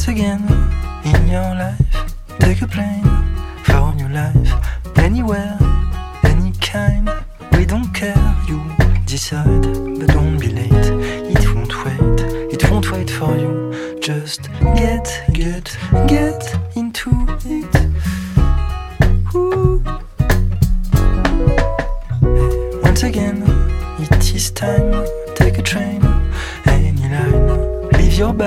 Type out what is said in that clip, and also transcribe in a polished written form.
Once again, in your life, take a plane for new life. Anywhere, any kind, we don't care, you decide. But don't be late, it won't wait for you. Just get into it. Ooh. Once again, it is time, take a train